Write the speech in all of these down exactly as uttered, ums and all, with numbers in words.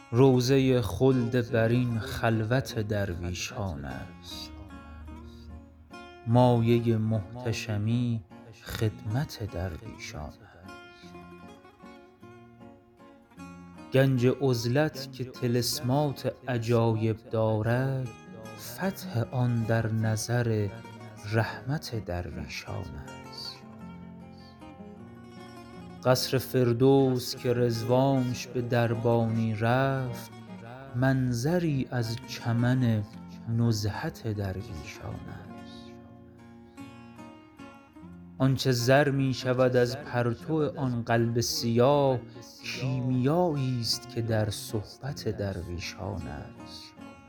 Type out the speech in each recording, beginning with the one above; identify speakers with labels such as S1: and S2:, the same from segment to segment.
S1: روضه خلد برین خلوت درویشان است، مایه محتشمی خدمت درویشان است. گنج عزلت که طلسمات عجایب دارد، فتح آن در نظر رحمت درویشان است. قصر فردوس که رضوانش به دربانی رفت، منظری از چمن نزهت درویشان است. آنچه زر می شود از پرتو آن قلب سیاه، کیمیایی است که در صحبت درویشان است.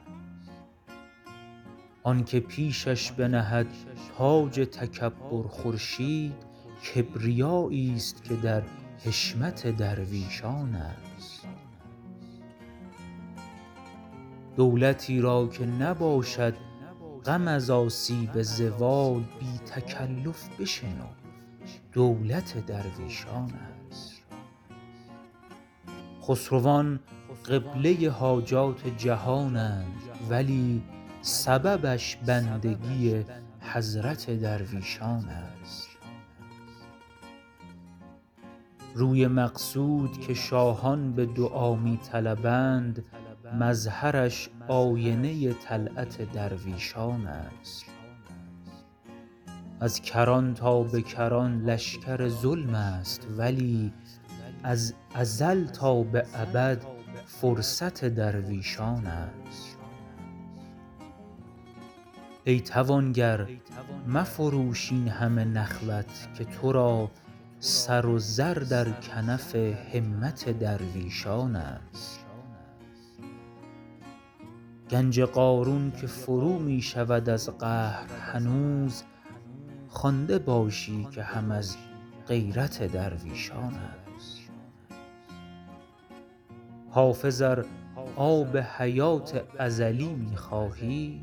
S1: آنکه پیشش بنهد تاج تکبر خورشید، کبریایی است که در حشمت درویشان است. دولتی را که نباشد غم از آسیب زوال، بی تکلف بشنو دولت درویشان است. خسروان قبله حاجات جهانند، ولی سببش بندگی حضرت درویشان است. روی مقصود که شاهان به دعا می طلبند، مظهرش آینه طلعت درویشان است. از کران تا به کران لشکر ظلم است، ولی از ازل تا به ابد فرصت درویشان است. ای توانگر مفروش این همه نخوت، که تو را سر و زر در کنف همت درویشان است. گنج قارون که فرو می شود از قهر هنوز، خوانده باشی که هم از غیرت درویشان است. حافظ ار آب حیات ازلی می خواهی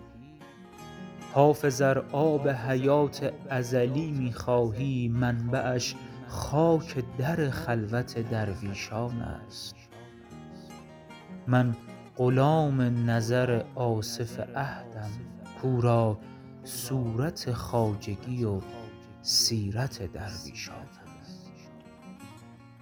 S1: حافظ ار آب حیات ازلی می خواهی منبعش خاک در خلوت درویشان است. من غلام نظر آصف عهدم، کاو را صورت خواجگی و سیرت درویشان است.